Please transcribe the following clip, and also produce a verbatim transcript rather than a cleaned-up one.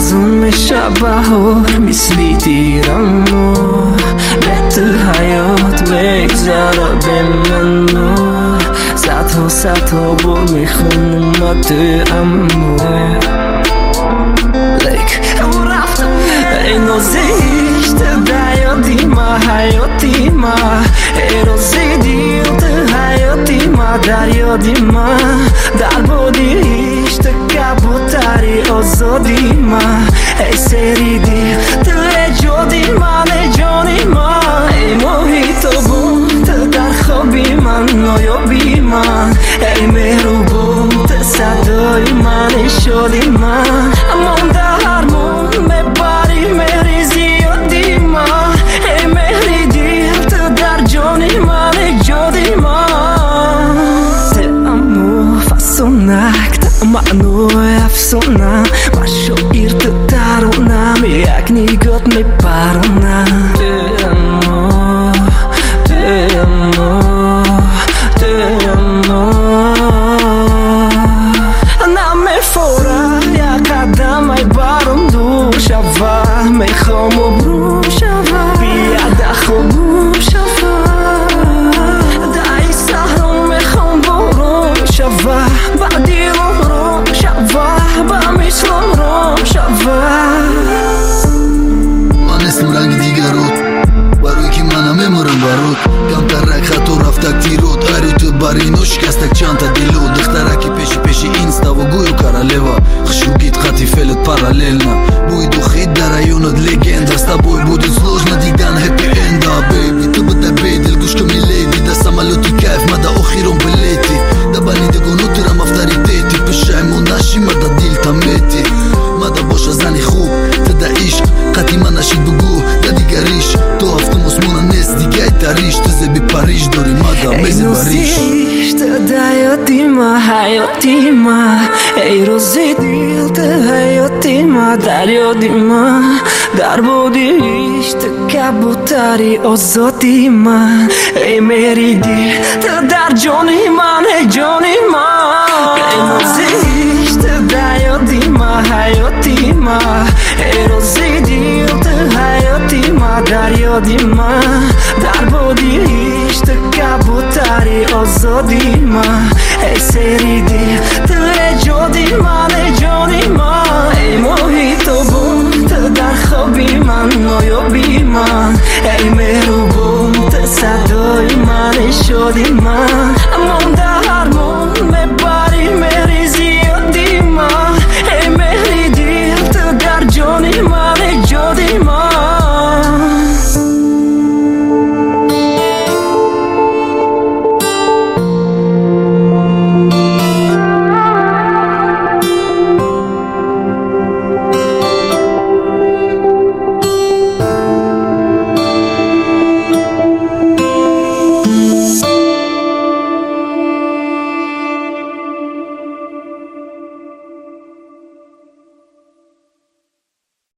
از اون شبه‌ها مثلی دیرم و به تو حیات بگذاره به منو صدها صدها بار میخونم تو امو لیک او رفت اینو زیشت دیادی ما حیاتی ما ایروزی دیل تو حیاتی ما در یادی ما در بودیشت کبوتری آزادی ما ای سری دیل تو جادی من ای جانی ما ای محیط بود در خوابی من نایابی من ای مهربون تو صدای من ای شادی من مانده هرمون میبری مهری زیادی من ای مهری دیل تو در جانی من ای جادی من ته امو فسونک ته منو افسونم و شایر تو درونم یک نگات میپرونم ته امو ته امو ته امو نمیفوره یک قدم ای برام دور شوه میخوام و برو شوه بیاده خوبم شوه دای سهرم میخوام برو شوه بعدی رو رو شوه با میسلم رو شوه من اسم رنگ دیگرود برای که منم میمورم برود کمتر رک خطو رفتک تیرود اری تو برینو شکستک چند تا دیلو دخترکی پیشی پیشی اینستا و گویو کرالوا خشوگیت خطی فلت پاراللنا بوی دو خید در ایونت لگند رستا بوی بودی سلوژنا دیدن هپی اندا بیبی تو بده بیدل گوش کمی لیدی دا سمالوتی کیف مدا اخیرون بلیتی دا بلیده گونو ترم افتاری دیتی پشایمون نشی مدا دیل تمیتی مدا باشه زنی خوب تدا عشق قطی من نشید بگو دا دیگریش تو هفتم اسمونا نیست دیگه ای تاریش تو زبی پاریش داری مدا میزی باریش دیادی ما حیاتی ما ای روزی دیل تو حیاتی ما در یادی ما در بودیش تو کبوتری آزادی من ای میری دیل تو در جانی من ای جانی من ای روزیش تو دیادی ما حیاتی ما ای روزی دیل تو حیاتی ما در یادی من در بودیش تو کبوتری آزادی من ای سری دیل تو جادی من ای جانی من ای محیط بود تو در خوابی من نایابی من ای مهربون تو صدای من ای شادی من